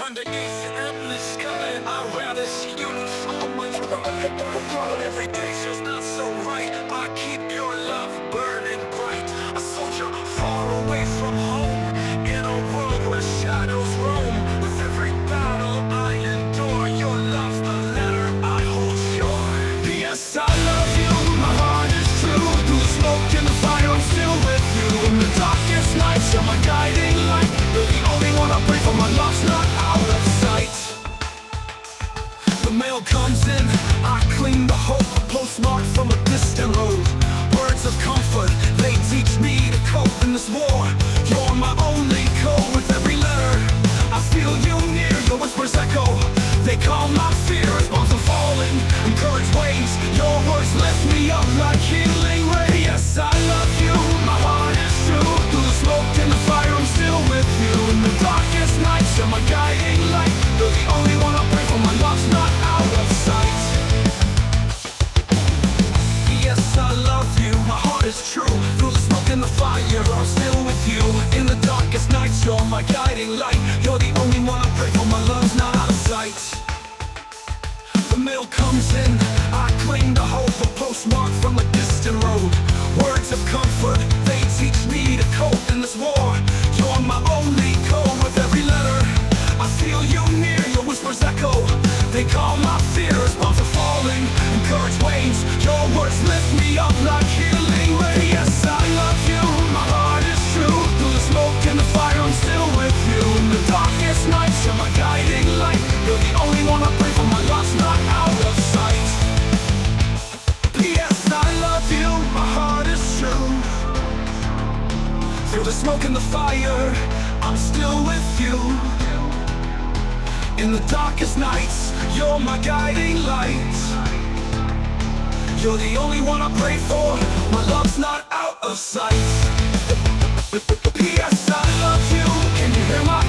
Underneath the endless sky, I'd rather see you on my throne. Every day feels not so right. I keep your love burning bright. A soldier far away from home, in a world where shadows roam. With every battle I endure, your love's the letter I hold sure. Yes, I love you, my heart is true. Through the smoke and the fire, I'm still with you. In the darkest nights, you're my guiding light. You're the only one I pray for, my love's not out of sight. The mail comes in, I cling to hope, a postmark from a distant road. Words of comfort, they teach me to cope in this war. You're my only code. With every letter I feel you near, your whispers echo. They calm my fear as bombs are falling, encourage waves. Your words lift me up like healing rays. Yes, I love you, my heart is true. Through the smoke and the fire, I'm still with you. In the darkest nights, you're my guiding light. You're the only one I pray for, my love's not out of sight. Yes, I love you, my heart is true. Through the smoke and the fire, I'm still with you. In the darkest nights, you're my guiding light. You're the only one I pray for, my love's not out of sight. The mail comes in, I cling to hope, a postmark from a distant road. Words of comfort, they teach me to cope in this war. You're my only code. With every letter I feel you near, your whispers echo. They calm my fear as bombs are falling, encourage waves. Your words lift me up like healing rays. Yes, I love you, my heart is true. Through the smoke and the fire, I'm still with you. In the darkest nights, you're my guiding light. You're the only one I pray for, my love's not out of sight. Yes, I love you, my heart is true. Through the smoke and the fire, I'm still with you. In the darkest nights, you're my guiding light. You're the only one I pray for, my love's not out of sight. P.S. I love you, can you hear my